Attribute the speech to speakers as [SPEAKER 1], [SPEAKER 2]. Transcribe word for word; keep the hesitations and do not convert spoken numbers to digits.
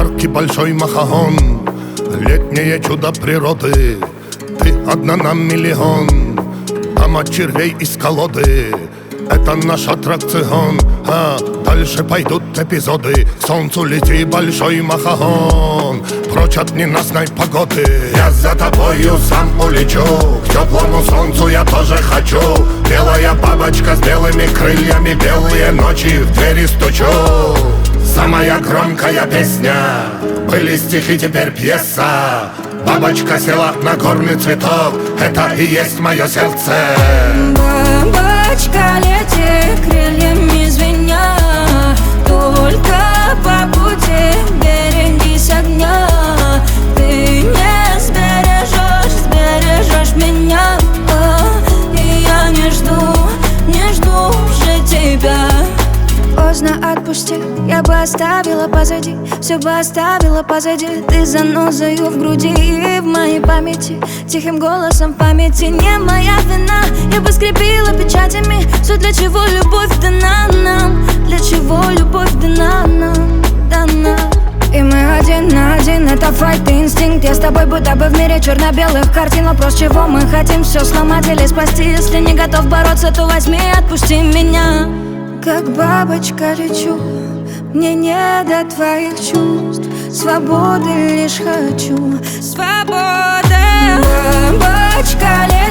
[SPEAKER 1] яркий большой махагон, летнее чудо природы. Ты одна на миллион, там от червей из колоды. Это наш аттракцион, а дальше пойдут эпизоды. К солнцу лети, большой махагон, прочь от ненастной погоды. Я за тобою сам улечу, к теплому солнцу я тоже хочу. Белая бабочка с белыми крыльями, белые ночи в двери стучу. Самая громкая песня, были стихи, теперь пьеса. Бабочка села на горный цветок, это и есть мое сердце.
[SPEAKER 2] Бабочка, лети крыльями звеня, только по пути берегись огня. Ты не сбережешь, сбережешь меня, и я не жду, не жду уже тебя. Поздно отпусти, я бы оставила позади, все бы оставила позади. Ты занозою в груди и в моей памяти, тихим голосом в памяти. Не моя вина, я бы скрепила печатями все, для чего любовь дана нам, для чего любовь дана нам, дана. И мы один на один, это файт и инстинкт. Я с тобой будто бы в мире черно-белых картин. Вопрос, чего мы хотим, все сломать или спасти. Если не готов бороться, то возьми и отпусти меня. Как бабочка лечу, мне не до твоих чувств. Свободы лишь хочу, свободы. Бабочка лечу.